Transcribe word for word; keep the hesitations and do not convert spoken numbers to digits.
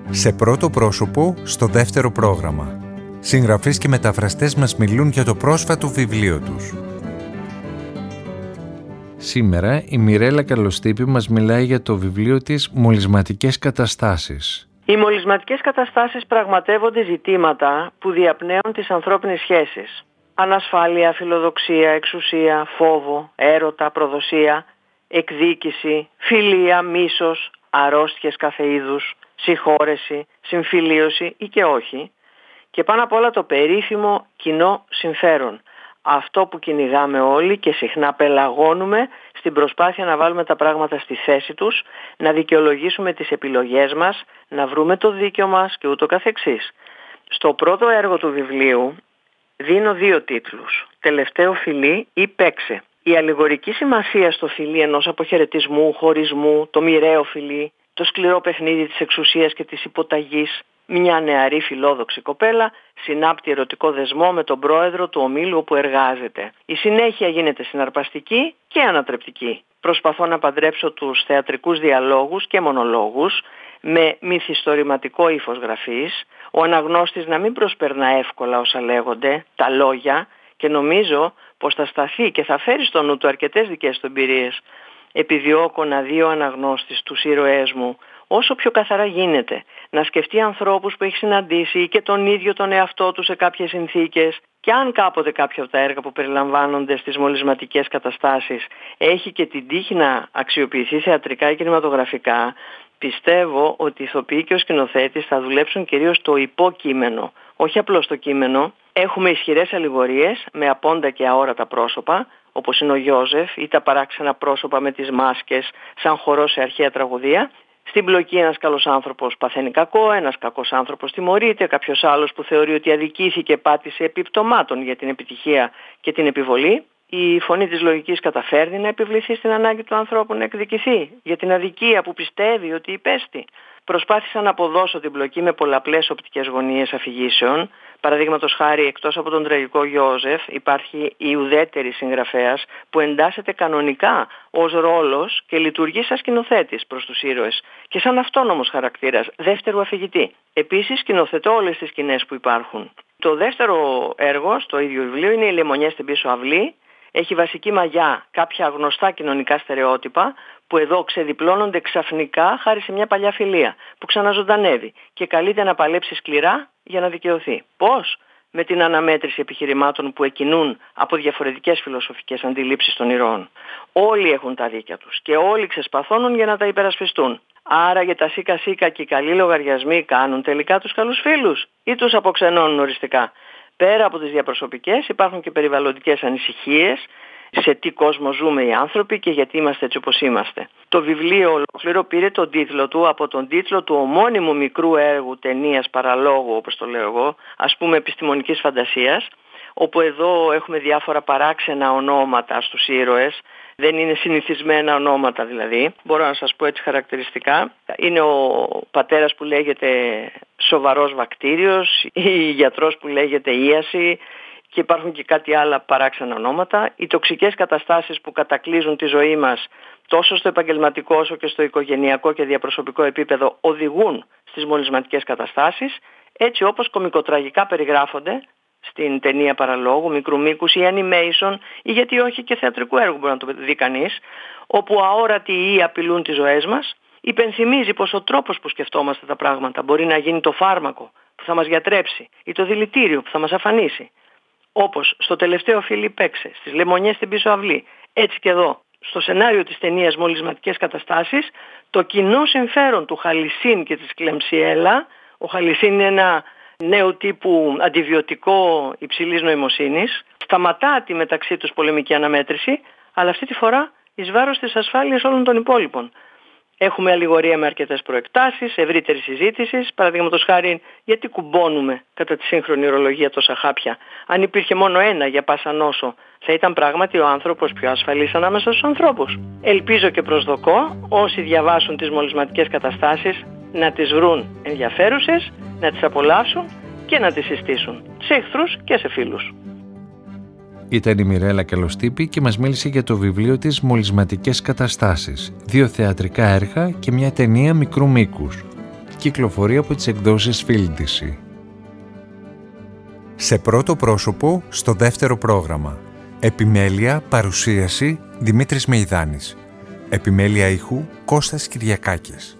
Σε πρώτο πρόσωπο, στο δεύτερο πρόγραμμα. Συγγραφείς και μεταφραστές μας μιλούν για το πρόσφατο βιβλίο τους. Σήμερα η Μιρέλα Καλοστύπη μας μιλάει για το βιβλίο της «Μολυσματικές καταστάσεις». Οι μολυσματικές καταστάσεις πραγματεύονται ζητήματα που διαπνέουν τις ανθρώπινες σχέσεις. Ανασφάλεια, φιλοδοξία, εξουσία, φόβο, έρωτα, προδοσία, εκδίκηση, φιλία, μίσος, αρρώστιες κάθε είδους, συγχώρεση, συμφιλίωση ή και όχι. Και πάνω απ' όλα το περίφημο κοινό συμφέρον. Αυτό που κυνηγάμε όλοι και συχνά πελαγώνουμε στην προσπάθεια να βάλουμε τα πράγματα στη θέση τους, να δικαιολογήσουμε τις επιλογές μας, να βρούμε το δίκαιο μας και ούτω καθεξής. Στο πρώτο έργο του βιβλίου δίνω δύο τίτλους. «Τελευταίο φιλί» ή «Παίξε». Η αλληγορική σημασία στο φιλί ενός αποχαιρετισμού, χωρισμού, το μοιραίο φιλί, το σκληρό παιχνίδι της εξουσίας και της υποταγής. Μια νεαρή φιλόδοξη κοπέλα συνάπτει ερωτικό δεσμό με τον πρόεδρο του ομίλου όπου εργάζεται. Η συνέχεια γίνεται συναρπαστική και ανατρεπτική. Προσπαθώ να παντρέψω τους θεατρικούς διαλόγους και μονολόγους με μυθιστορηματικό ύφος γραφής, ο αναγνώστης να μην προσπερνά εύκολα όσα λέγονται, τα λόγια, και νομίζω πως θα σταθεί και θα φέρει στο νου του αρκετές δικές του εμπειρίες. Επιδιώκω να δει ο αναγνώστης τους ήρωές μου όσο πιο καθαρά γίνεται, να σκεφτεί ανθρώπους που έχει συναντήσει ή και τον ίδιο τον εαυτό του σε κάποιες συνθήκες, και αν κάποτε κάποια από τα έργα που περιλαμβάνονται στις μολυσματικές καταστάσεις έχει και την τύχη να αξιοποιηθεί θεατρικά ή κινηματογραφικά, πιστεύω ότι οι ηθοποιοί και ο σκηνοθέτης θα δουλέψουν κυρίως το υπόκείμενο, όχι απλώς το κείμενο. Έχουμε ισχυρές αλληγορίες με απόντα και αόρατα πρόσωπα, όπως είναι ο Γιώζεφ ή τα παράξενα πρόσωπα με τις μάσκες σαν χορό σε αρχαία τραγωδία. Στην πλοκή ένας καλός άνθρωπος παθαίνει κακό, ένας κακός άνθρωπος τιμωρείται, κάποιος άλλος που θεωρεί ότι αδικήθηκε πάτησε επιπτωμάτων για την επιτυχία και την επιβολή. Η φωνή της λογικής καταφέρνει να επιβληθεί στην ανάγκη του ανθρώπου να εκδικηθεί για την αδικία που πιστεύει ότι υπέστη. Προσπάθησα να αποδώσω την πλοκή με πολλαπλές οπτικές γωνίες αφηγήσεων. Παραδείγματος χάρη, εκτός από τον τραγικό Γιώζεφ, υπάρχει η ουδέτερη συγγραφέας που εντάσσεται κανονικά ως ρόλος και λειτουργεί σαν σκηνοθέτης προς τους ήρωες και σαν αυτόνομος χαρακτήρας, δεύτερου αφηγητή. Επίσης, σκηνοθετώ όλες τις σκηνές που υπάρχουν. Το δεύτερο έργο στο ίδιο βιβλίο είναι «Οι λεμονιές στην πίσω αυλή». Έχει βασική μαγιά κάποια γνωστά κοινωνικά στερεότυπα που εδώ ξεδιπλώνονται ξαφνικά χάρη σε μια παλιά φιλία που ξαναζωντανεύει και καλείται να παλέψει σκληρά για να δικαιωθεί. Πώς? Με την αναμέτρηση επιχειρημάτων που εκκινούν από διαφορετικές φιλοσοφικές αντιλήψεις των ηρώων. Όλοι έχουν τα δίκια τους και όλοι ξεσπαθώνουν για να τα υπερασπιστούν. Άρα για τα σίκα σίκα και οι καλοί λογαριασμοί κάνουν τελικά τους καλούς φίλους ή τους αποξενώνουν οριστικά? Πέρα από τις διαπροσωπικές υπάρχουν και περιβαλλοντικές ανησυχίες, σε τι κόσμο ζούμε οι άνθρωποι και γιατί είμαστε έτσι όπως είμαστε. Το βιβλίο ολόκληρο πήρε τον τίτλο του από τον τίτλο του ομώνυμου μικρού έργου ταινίας παραλόγου, όπως το λέω εγώ, ας πούμε επιστημονικής φαντασίας, όπου εδώ έχουμε διάφορα παράξενα ονόματα στους ήρωες. Δεν είναι συνηθισμένα ονόματα δηλαδή, μπορώ να σας πω έτσι χαρακτηριστικά. Είναι ο πατέρας που λέγεται Σοβαρός Βακτήριος, η γιατρός που λέγεται Ίαση, και υπάρχουν και κάτι άλλα παράξενα ονόματα. Οι τοξικές καταστάσεις που κατακλείζουν τη ζωή μας τόσο στο επαγγελματικό όσο και στο οικογενειακό και διαπροσωπικό επίπεδο οδηγούν στις μολυσματικές καταστάσεις, έτσι όπως κωμικοτραγικά περιγράφονται στην ταινία παραλόγου, μικρού μήκους ή animation, ή γιατί όχι και θεατρικού έργου μπορεί να το δει κανείς, όπου αόρατοι ή απειλούν τις ζωές μας. Υπενθυμίζει πως ο τρόπος που σκεφτόμαστε τα πράγματα μπορεί να γίνει το φάρμακο που θα μας γιατρέψει ή το δηλητήριο που θα μας αφανίσει. Όπως στο τελευταίο φιλί «Παίξε», στις λεμονιές στην πίσω αυλή, έτσι και εδώ. Στο σενάριο της ταινίας «Μολυσματικές καταστάσεις», το κοινό συμφέρον του Χαλισίν και της Κλεμψιέλα. Ο Χαλισίν είναι ένα νέου τύπου αντιβιωτικό υψηλής νοημοσύνης. Σταματά τη μεταξύ τους πολεμική αναμέτρηση, αλλά αυτή τη φορά εις βάρος της ασφάλειας όλων των υπόλοιπων. Έχουμε αλληγορία με αρκετές προεκτάσεις, ευρύτερη συζήτηση. Παραδείγματος χάρη, γιατί κουμπώνουμε κατά τη σύγχρονη ορολογία τόσα χάπια? Αν υπήρχε μόνο ένα για πάσα νόσο, θα ήταν πράγματι ο άνθρωπος πιο ασφαλής ανάμεσα στους ανθρώπους. Ελπίζω και προσδοκώ όσοι διαβάσουν τις μολυσματικές καταστάσεις να τις βρουν ενδιαφέρουσες, να τις απολαύσουν και να τις συστήσουν σε εχθρούς και σε φίλους. Ήταν η Μιρέλα Καλοστύπη και μας μίλησε για το βιβλίο της «Μολυσματικές καταστάσεις», δύο θεατρικά έργα και μια ταινία μικρού μήκους. κυκλοφορεί από τις εκδόσεις Φίλντιση. Σε πρώτο πρόσωπο στο δεύτερο πρόγραμμα. Επιμέλεια, παρουσίαση Δημήτρης Μεϊδάνης. Επιμέλεια ήχου Κώστας Κυριακάκης.